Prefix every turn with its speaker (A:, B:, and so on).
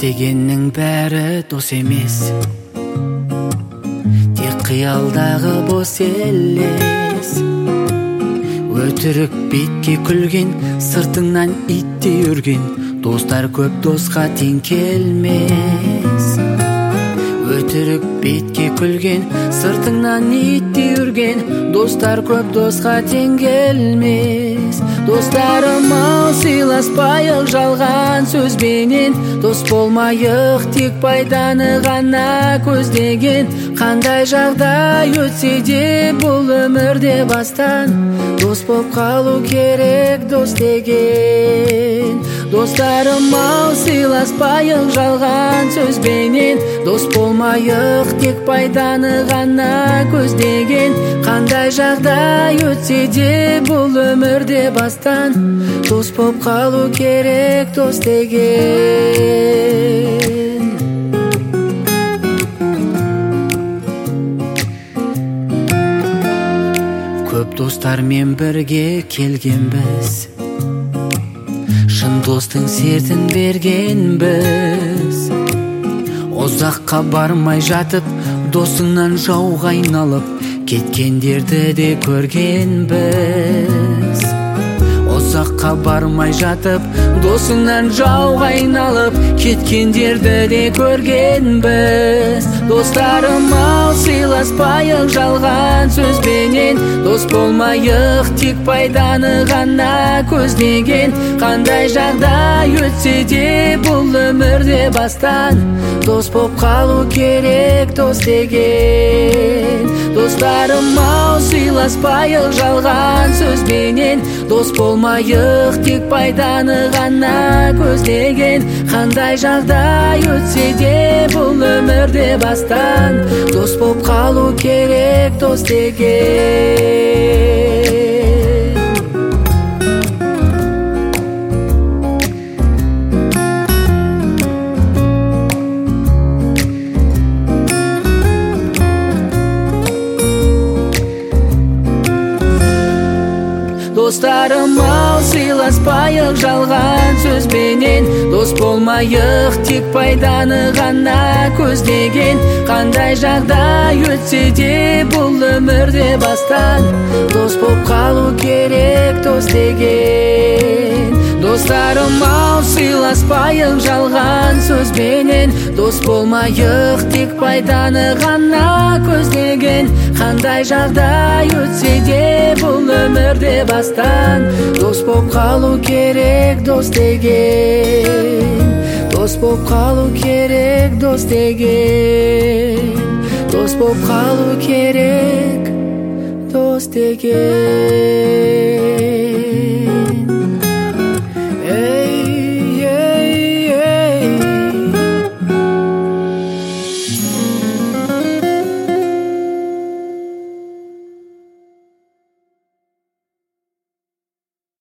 A: дегеннің бәрі дос емес, тек қиялдағы бос елес. Өтірік бетке күлген, сыртыңнан иттей үрген, достар көп досқа тең келмес. Өтірік бетке күлген, сыртыңнан иттей үрген, достар көп досқа тең келмес. Достарым ау, сыйласпайық жалған сөзбенен, дос болмайық тек пайданы ғана көздеген. Қандай жағдай өтсе де бұл өмірде бастан, дос боп қалу керек дос деген. Достарым ау, сыйласпайық жалған сөзбенен, дос болмайық тек пайданы ғана көздеген. Қандай жағдай өтсе де бұл өмірде бастан, дос боп қалу керек дос деген. Көп достармен бірге келгенбіз, шын достың сертін бергенбіз. Ұзаққа бармай жатып, досыңнан жауға айналып кеткендерді де көргенбіз. Ұзаққа бармай жатып, досыңнан жауға айналып кеткендерді де көргенбіз. Достарым ау, сыйласпайық жалған сөзбенен, дос болмайық тек пайданы ғана көздеген. Қандай жағдай өтсе де бұл өмірде бастан, дос боп қалу керек дос деген. Достарым ау, сыйласпайық жалған сөзбенен, дос болмайық тек пайданы ғана көздеген. Қандай жағдай өтсе де бұл өмірде бастан, дос боп қалу керек дос деген. Достарым ау, сыйласпайық жалған сөзбенен, дос болмайық тек пайданы ғана көздеген. Қандай жағдай өтсе де бұл өмірде бастан, дос боп қалу керек дос деген. Достарым ау, сыйласпайық жалған сөзбенен, дос болмайық тек пайданы ғана көздеген. Қандай жағдай өтсе де бұл өмірде бастан, дос боп қалу керек дос деген. Дос боп қалу керек дос деген. Дос боп қалу керек дос деген.